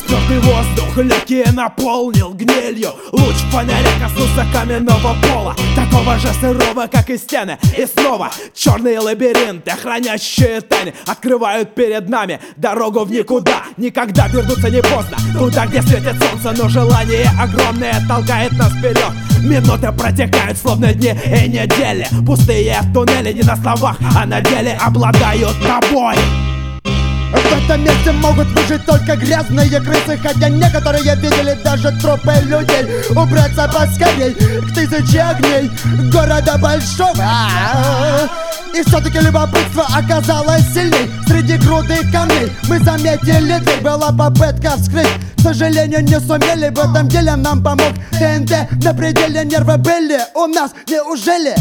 Спёртый воздух легкие наполнил гнилью. Луч фонаря коснулся каменного пола, такого же сырого, как и стены. И снова черные лабиринты, хранящие тайны, открывают перед нами дорогу в никуда. Никогда вернуться не поздно, туда, где светит солнце, но желание огромное толкает нас вперед. Минуты протекают, словно дни и недели. Пустые туннели не на словах, а на деле обладают тобой. В этом месте могут выжить только грязные крысы, хотя некоторые видели даже трупы людей. Убраться поскорей к 1000 огней города большого. И все-таки любопытство оказалось сильней. Среди груды камней мы заметили дверь. Была попытка вскрыть, к сожалению не сумели. В этом деле нам помог ТНТ. На пределе нервы были у нас, неужели?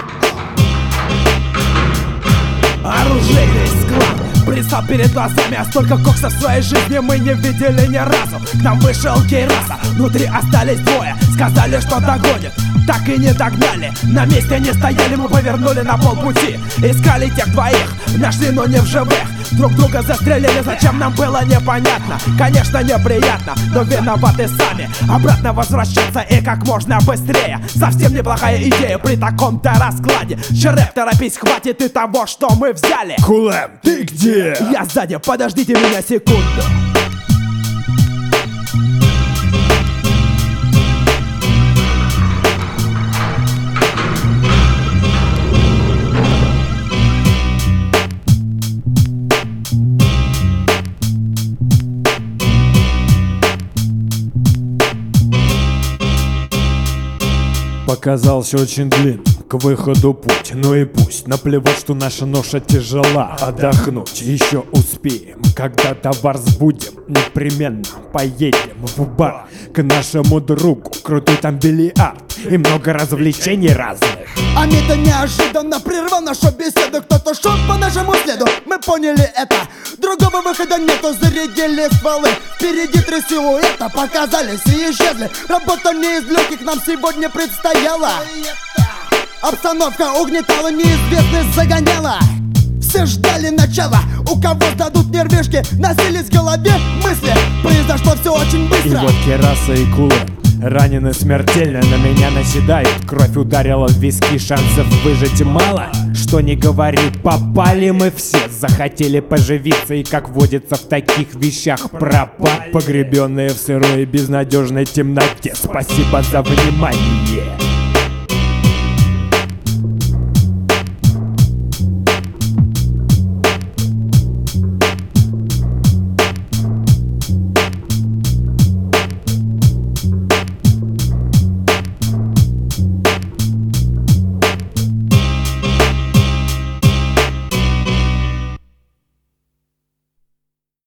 Оружейный склад пристал перед глазами, а столько кокса в своей жизни мы не видели ни разу. К нам вышел Кейраса, внутри остались двое. Сказали, что догонят, так и не догнали. На месте не стояли, мы повернули на полпути. Искали тех двоих, нашли, но не в живых. Друг друга застрелили, зачем нам было непонятно. Конечно, неприятно, но виноваты сами. Обратно возвращаться и как можно быстрее. Совсем неплохая идея при таком-то раскладе. Шереф, торопись, хватит и того, что мы взяли. Кулем, ты где? Я сзади, подождите меня секунду. Показался очень длинным, к выходу путь, ну и пусть. Наплевать, что наша ноша тяжела. Отдохнуть еще успеем, когда товар сбудем. Непременно поедем в бар к нашему другу. Крутой там бильярд и много развлечений разных. Амита неожиданно прервал нашу беседу. Кто-то шел по нашему следу, мы поняли это. Другого выхода нету, зарядили стволы. Впереди 3 силуэта показались и исчезли. Работа не из легких нам сегодня предстояла. Обстановка угнетала, неизвестность загоняла. Все ждали начала, у кого сдадут нервишки. Носились в голове мысли, произошло все очень быстро. И вот Кейраса и Кулем ранены смертельно, на меня наседают. Кровь ударила в виски, шансов выжить мало. Что не говори, попали мы все. Захотели поживиться и, как водится в таких вещах, пропали. Погребенные в сырой и безнадежной темноте. Спасибо за внимание.